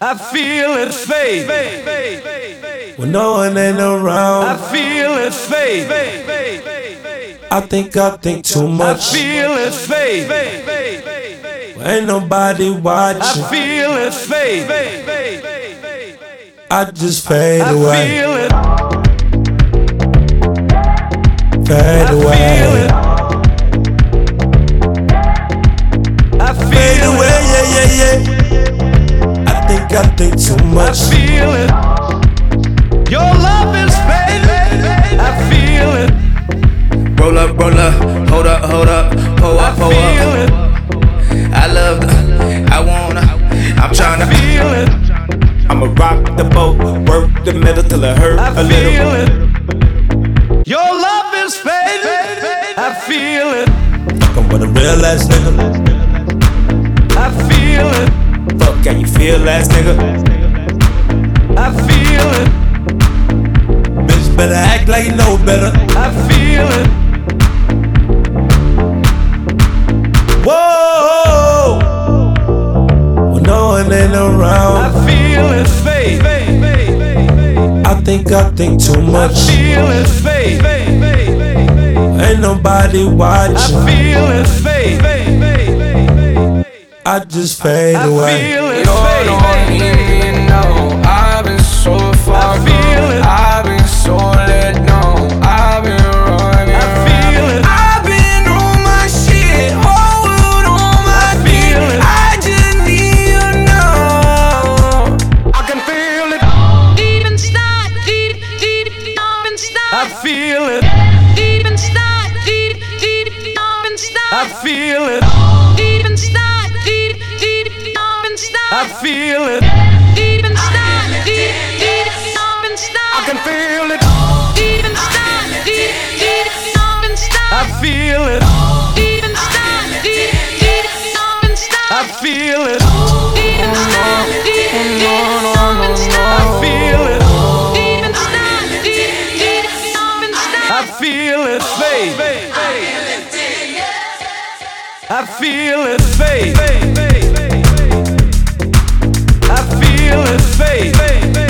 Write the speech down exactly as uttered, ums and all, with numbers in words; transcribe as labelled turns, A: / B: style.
A: I feel it fade.
B: When no one ain't around,
A: I feel it fade.
B: I think I think too
A: I
B: much.
A: feel it fade.
B: Ain't nobody
A: I
B: watching.
A: feel it fade.
B: I just fade
A: I
B: away,
A: feel it.
B: fade
A: I feel
B: away,
A: it. I
B: fade
A: feel
B: away.
A: it.
B: Yeah, yeah, yeah. I think I think too
A: I
B: much.
A: feel it. Your love is fading. I feel it.
C: Roll up, roll up, hold up, hold up, pull
A: I
C: up, pull
A: feel
C: up.
A: it.
C: I love the, I wanna, I'm tryna.
A: Feel it.
B: I'ma rock the boat, work the middle till it hurt
A: I
B: a
A: feel
B: little.
A: it. Your love is fading. I feel it.
B: Fuckin' with a real ass nigga.
A: I feel it.
B: Fuck, can you feel ass nigga?
A: I feel it.
B: Bitch better act like you know better.
A: I feel it.
B: Whoa, when no one ain't
A: I
B: around,
A: feel it fade.
B: I think I think too
A: I
B: much.
A: feel it fade.
B: Ain't nobody
A: I
B: watching.
A: feel it fade.
B: I just fade
A: I
B: away.
A: feel it
D: You don't
A: fade.
D: even know. I've been so far
A: I feel
D: gone.
A: it.
D: I've been so let down. I've been running.
A: I feel it.
D: I've been on my shit. Whole world on my
A: I
D: feet.
A: feel it.
D: I just need you now. I can feel it.
E: Deep inside, deep, deep, deep inside.
A: I feel it.
E: Deep inside, deep, deep, deep inside.
A: I feel it.
E: Deep inside, deep, deep, deep inside.
A: I feel it.
E: Deep inside, deep, deep, deep inside.
D: I can feel it.
E: Deep inside, deep, deep, deep inside.
A: I feel it.
E: Deep inside, deep, deep, deep inside.
A: I feel it.
E: Deep inside, deep, deep, deep
A: I
E: inside.
A: feel it.
E: Deep inside, deep, deep, deep inside.
A: I feel it fade. I feel it fade. I feel it fade.